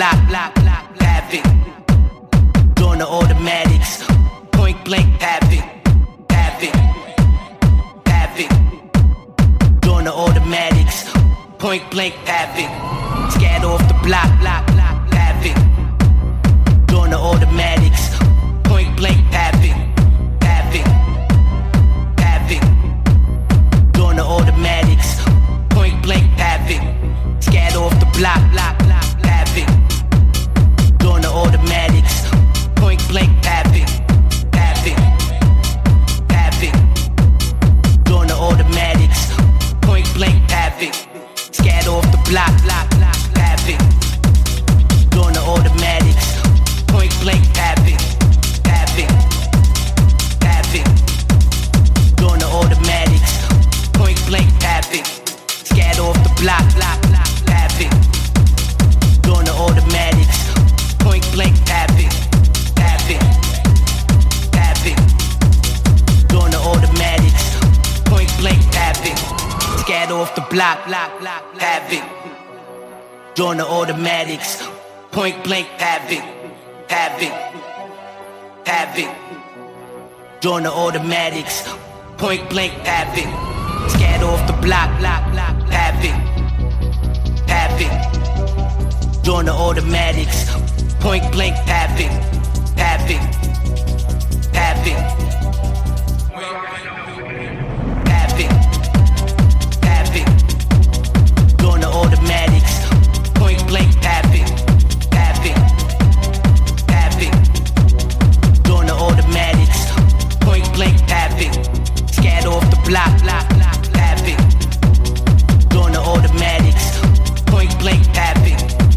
block, havoc. Doing the automatics, point blank, havoc. Doing the automatics, point blank, havoc. Scatter off the block, havoc. Doing the automatics, point blank, havoc. Doing the automatics, point blank, havoc. Scatter off the block, havoc. Doing the automatics, point blank, havoc. Doing the automatics, point blank, havoc. Scatter off the block, havoc. Doing the automatics, point blank, havoc. Doing the automatics, point blank, havoc. Scatter off the block, havoc. Doing the automatics, point blank, havoc. Doing the automatics, point blank, havoc. Scatter off the block, havoc. Doing the automatics, point blank, havoc. Doing the automatics, point blank, havoc. Scatter off the block, havoc. Doing the automatics, point blank, havoc. Doing the automatics, point blank, havoc. Doing the automatics, point blank, havoc. Scatter off the block, havoc. Doing the automatics, point blank, havoc.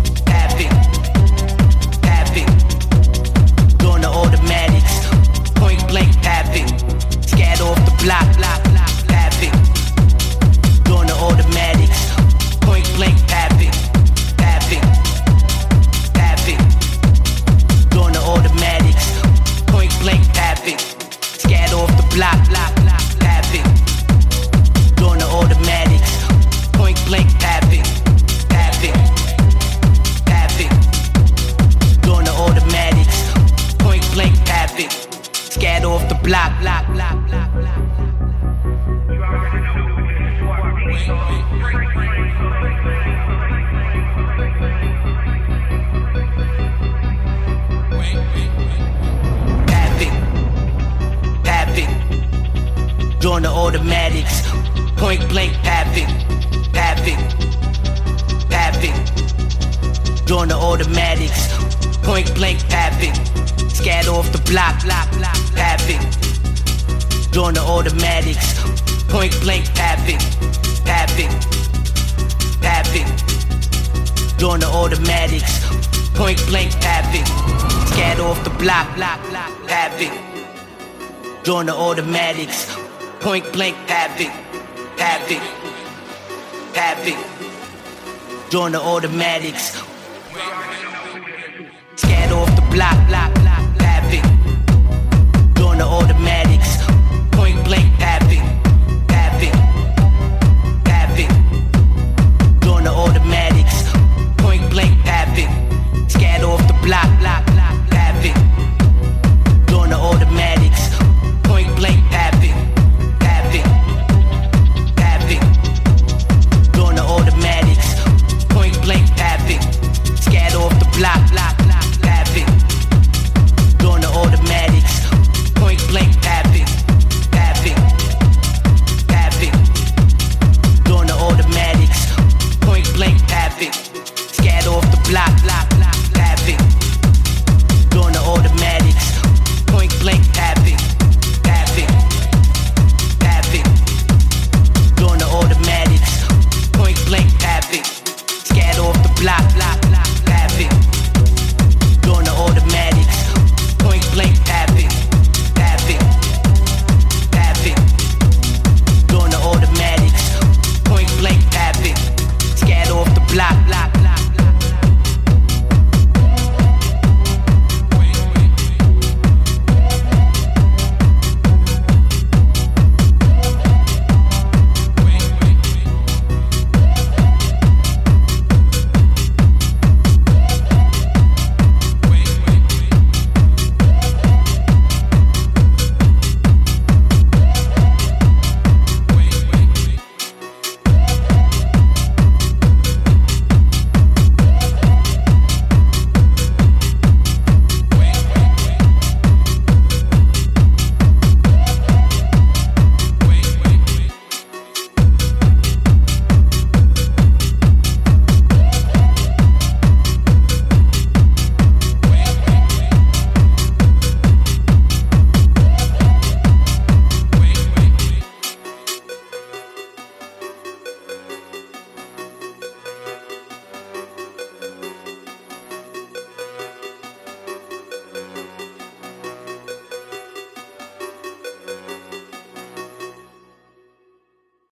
Doing the automatics, point blank, havoc. Scatter off the block, havoc. Doing the automatics, point blank, havoc. Doing the automatics, point blank, havoc. Scatter off the block, havoc. Doing the automatics, point blank, havoc. Doing the automatics, point blank, havoc. Scatter off the block, Doing the automatics, point blank, havoc. Doing the automatics, point blank, havoc. Scatter off the block, havoc. Doing the automatics, point blank, havoc. Doing the automatics, point blank, havoc. Scatter off the block, havoc. Doing the automatics, point blank, havoc. Doing the automatics, scatter off the block, havoc. Doing the automatics, point blank, havoc. Doing the automatics, point blank, havoc. Scatter off the block, havoc. Doing the automatics, point blank, havoc. Doing the automatics, point blank, havoc. Scatter off the block,